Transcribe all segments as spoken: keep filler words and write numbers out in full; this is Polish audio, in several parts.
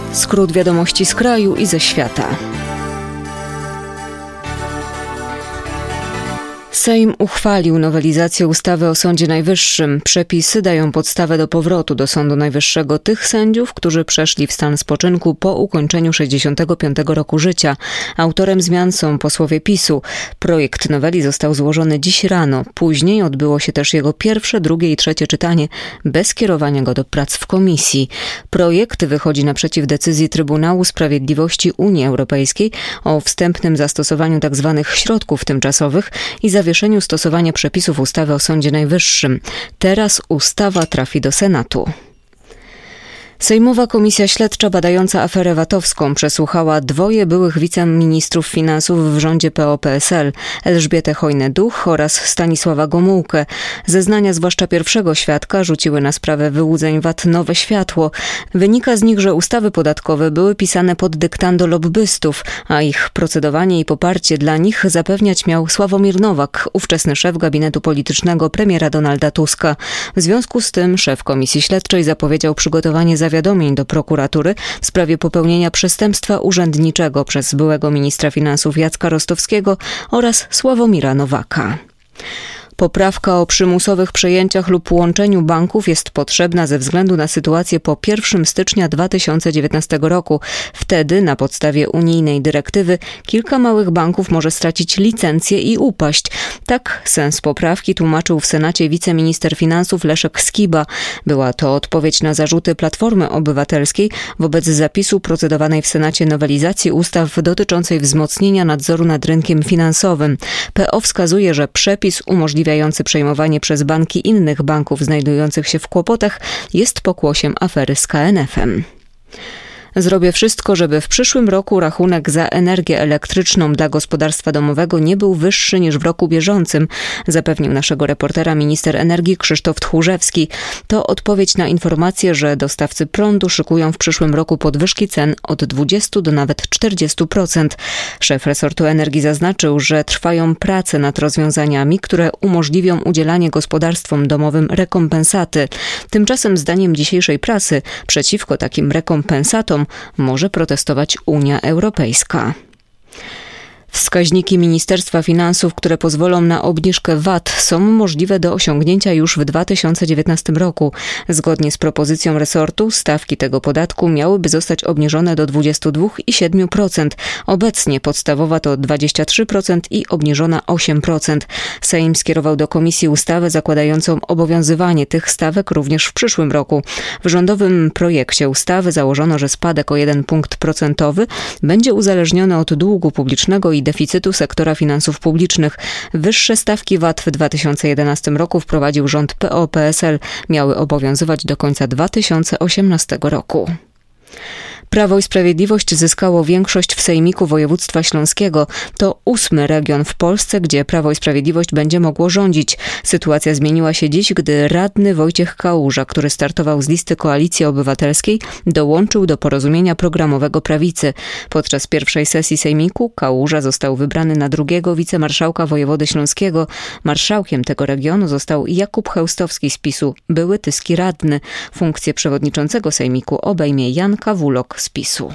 Skrót wiadomości z kraju i ze świata. Sejm uchwalił nowelizację ustawy o Sądzie Najwyższym. Przepisy dają podstawę do powrotu do Sądu Najwyższego tych sędziów, którzy przeszli w stan spoczynku po ukończeniu sześćdziesiątego piątego roku życia. Autorem zmian są posłowie PiSu. Projekt noweli został złożony dziś rano. Później odbyło się też jego pierwsze, drugie i trzecie czytanie, bez kierowania go do prac w komisji. Projekt wychodzi naprzeciw decyzji Trybunału Sprawiedliwości Unii Europejskiej o wstępnym zastosowaniu tzw. środków tymczasowych i zawieszeniu stosowania przepisów ustawy o Sądzie Najwyższym. Teraz ustawa trafi do Senatu. Sejmowa Komisja Śledcza badająca aferę VAT-owską przesłuchała dwoje byłych wiceministrów finansów w rządzie P O P S L, Elżbietę Chojnę-Duch oraz Stanisława Gomułkę. Zeznania zwłaszcza pierwszego świadka rzuciły na sprawę wyłudzeń V A T nowe światło. Wynika z nich, że ustawy podatkowe były pisane pod dyktando lobbystów, a ich procedowanie i poparcie dla nich zapewniać miał Sławomir Nowak, ówczesny szef gabinetu politycznego premiera Donalda Tuska. W związku z tym szef Komisji Śledczej zapowiedział przygotowanie zawiadomień do prokuratury w sprawie popełnienia przestępstwa urzędniczego przez byłego ministra finansów Jacka Rostowskiego oraz Sławomira Nowaka. Poprawka o przymusowych przejęciach lub łączeniu banków jest potrzebna ze względu na sytuację po pierwszego stycznia dwa tysiące dziewiętnastego roku. Wtedy na podstawie unijnej dyrektywy kilka małych banków może stracić licencję i upaść. Tak sens poprawki tłumaczył w Senacie wiceminister finansów Leszek Skiba. Była to odpowiedź na zarzuty Platformy Obywatelskiej wobec zapisu procedowanej w Senacie nowelizacji ustaw dotyczącej wzmocnienia nadzoru nad rynkiem finansowym. P O wskazuje, że przepis umożliwia przejmowanie przez banki innych banków znajdujących się w kłopotach jest pokłosiem afery z K N F em. Zrobię wszystko, żeby w przyszłym roku rachunek za energię elektryczną dla gospodarstwa domowego nie był wyższy niż w roku bieżącym, zapewnił naszego reportera minister energii Krzysztof Tchórzewski. To odpowiedź na informację, że dostawcy prądu szykują w przyszłym roku podwyżki cen od dwudziestu do nawet czterdziestu procent. Szef resortu energii zaznaczył, że trwają prace nad rozwiązaniami, które umożliwią udzielanie gospodarstwom domowym rekompensaty. Tymczasem zdaniem dzisiejszej prasy przeciwko takim rekompensatom może protestować Unia Europejska. Wskaźniki Ministerstwa Finansów, które pozwolą na obniżkę V A T, są możliwe do osiągnięcia już w dwa tysiące dziewiętnastym roku. Zgodnie z propozycją resortu stawki tego podatku miałyby zostać obniżone do dwudziestu dwóch i siedmiu procent. Obecnie podstawowa to dwadzieścia trzy procent i obniżona osiem procent. Sejm skierował do komisji ustawę zakładającą obowiązywanie tych stawek również w przyszłym roku. W rządowym projekcie ustawy założono, że spadek o jeden punkt procentowy będzie uzależniony od długu publicznego i deficytu sektora finansów publicznych. Wyższe stawki V A T w dwa tysiące jedenastym roku wprowadził rząd P O P S L. Miały obowiązywać do końca dwa tysiące osiemnastego roku. Prawo i Sprawiedliwość zyskało większość w Sejmiku Województwa Śląskiego. To ósmy region w Polsce, gdzie Prawo i Sprawiedliwość będzie mogło rządzić. Sytuacja zmieniła się dziś, gdy radny Wojciech Kałuża, który startował z listy Koalicji Obywatelskiej, dołączył do porozumienia programowego Prawicy. Podczas pierwszej sesji Sejmiku Kałuża został wybrany na drugiego wicemarszałka wojewody śląskiego. Marszałkiem tego regionu został Jakub Chełstowski z PiSu, były tyski radny. Funkcję przewodniczącego Sejmiku obejmie Jan Kawulok z PiSu.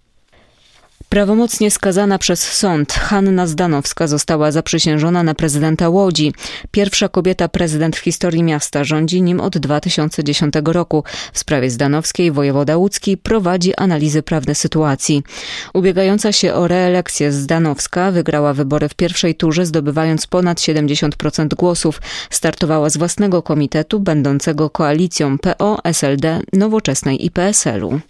Prawomocnie skazana przez sąd Hanna Zdanowska została zaprzysiężona na prezydenta Łodzi. Pierwsza kobieta prezydent w historii miasta, rządzi nim od dwa tysiące dziesiątego roku. W sprawie Zdanowskiej wojewoda łódzki prowadzi analizy prawne sytuacji. Ubiegająca się o reelekcję Zdanowska wygrała wybory w pierwszej turze, zdobywając ponad siedemdziesiąt procent głosów. Startowała z własnego komitetu będącego koalicją P O, S L D, Nowoczesnej i P S L u.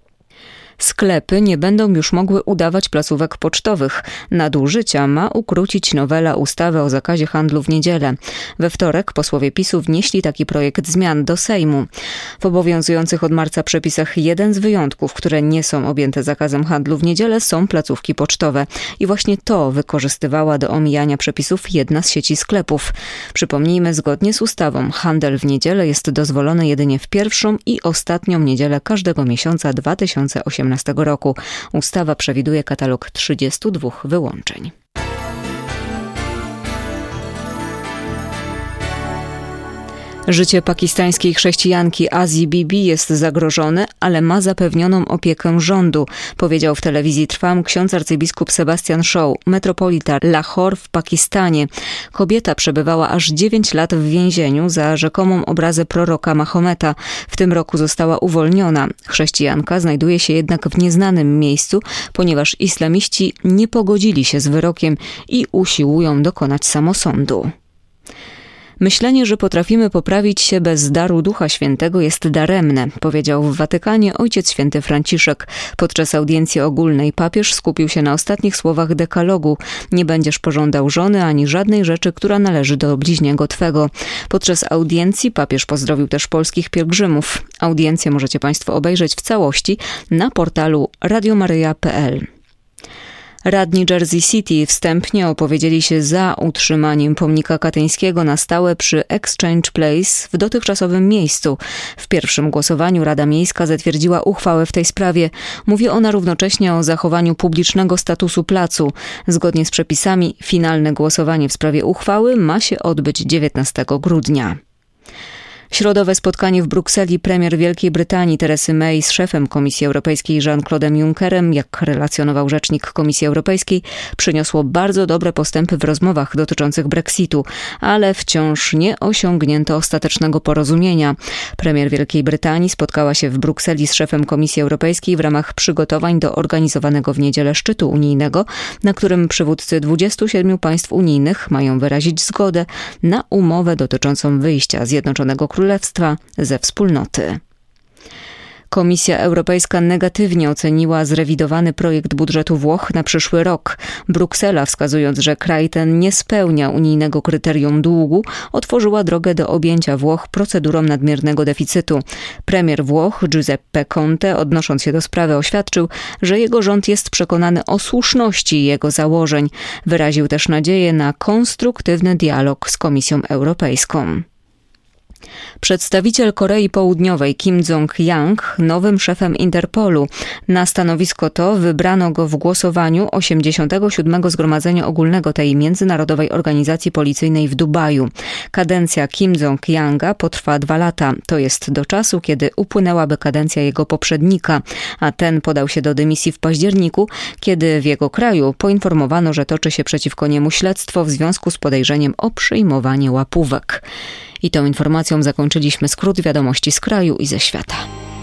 Sklepy nie będą już mogły udawać placówek pocztowych. Nadużycia ma ukrócić nowela ustawy o zakazie handlu w niedzielę. We wtorek posłowie PiSu wnieśli taki projekt zmian do Sejmu. W obowiązujących od marca przepisach jeden z wyjątków, które nie są objęte zakazem handlu w niedzielę, są placówki pocztowe. I właśnie to wykorzystywała do omijania przepisów jedna z sieci sklepów. Przypomnijmy, zgodnie z ustawą handel w niedzielę jest dozwolony jedynie w pierwszą i ostatnią niedzielę każdego miesiąca dwa tysiące osiemnastego roku. Ustawa przewiduje katalog trzydziestu dwóch wyłączeń. Życie pakistańskiej chrześcijanki Azji Bibi jest zagrożone, ale ma zapewnioną opiekę rządu, powiedział w telewizji Trwam ksiądz arcybiskup Sebastian Shaw, metropolita Lahore w Pakistanie. Kobieta przebywała aż dziewięć lat w więzieniu za rzekomą obrazę proroka Mahometa. W tym roku została uwolniona. Chrześcijanka znajduje się jednak w nieznanym miejscu, ponieważ islamiści nie pogodzili się z wyrokiem i usiłują dokonać samosądu. Myślenie, że potrafimy poprawić się bez daru Ducha Świętego jest daremne, powiedział w Watykanie ojciec święty Franciszek. Podczas audiencji ogólnej papież skupił się na ostatnich słowach dekalogu. Nie będziesz pożądał żony ani żadnej rzeczy, która należy do bliźniego twego. Podczas audiencji papież pozdrowił też polskich pielgrzymów. Audiencję możecie Państwo obejrzeć w całości na portalu radio maryja kropka p l. Radni Jersey City wstępnie opowiedzieli się za utrzymaniem pomnika katyńskiego na stałe przy Exchange Place w dotychczasowym miejscu. W pierwszym głosowaniu Rada Miejska zatwierdziła uchwałę w tej sprawie. Mówi ona równocześnie o zachowaniu publicznego statusu placu. Zgodnie z przepisami finalne głosowanie w sprawie uchwały ma się odbyć dziewiętnastego grudnia. Środowe spotkanie w Brukseli premier Wielkiej Brytanii Teresy May z szefem Komisji Europejskiej Jean-Claude'em Junckerem, jak relacjonował rzecznik Komisji Europejskiej, przyniosło bardzo dobre postępy w rozmowach dotyczących Brexitu, ale wciąż nie osiągnięto ostatecznego porozumienia. Premier Wielkiej Brytanii spotkała się w Brukseli z szefem Komisji Europejskiej w ramach przygotowań do organizowanego w niedzielę szczytu unijnego, na którym przywódcy dwudziestu siedmiu państw unijnych mają wyrazić zgodę na umowę dotyczącą wyjścia Zjednoczonego Królestwa ze wspólnoty. Komisja Europejska negatywnie oceniła zrewidowany projekt budżetu Włoch na przyszły rok. Bruksela, wskazując, że kraj ten nie spełnia unijnego kryterium długu, otworzyła drogę do objęcia Włoch procedurą nadmiernego deficytu. Premier Włoch Giuseppe Conte, odnosząc się do sprawy, oświadczył, że jego rząd jest przekonany o słuszności jego założeń. Wyraził też nadzieję na konstruktywny dialog z Komisją Europejską. Przedstawiciel Korei Południowej Kim Jong-yang nowym szefem Interpolu. Na stanowisko to wybrano go w głosowaniu osiemdziesiątego siódmego Zgromadzenia Ogólnego tej międzynarodowej organizacji policyjnej w Dubaju. Kadencja Kim Jong-yanga potrwa dwa lata. To jest do czasu, kiedy upłynęłaby kadencja jego poprzednika, a ten podał się do dymisji w październiku, kiedy w jego kraju poinformowano, że toczy się przeciwko niemu śledztwo w związku z podejrzeniem o przyjmowanie łapówek. I tą informacją zakończyliśmy skrót wiadomości z kraju i ze świata.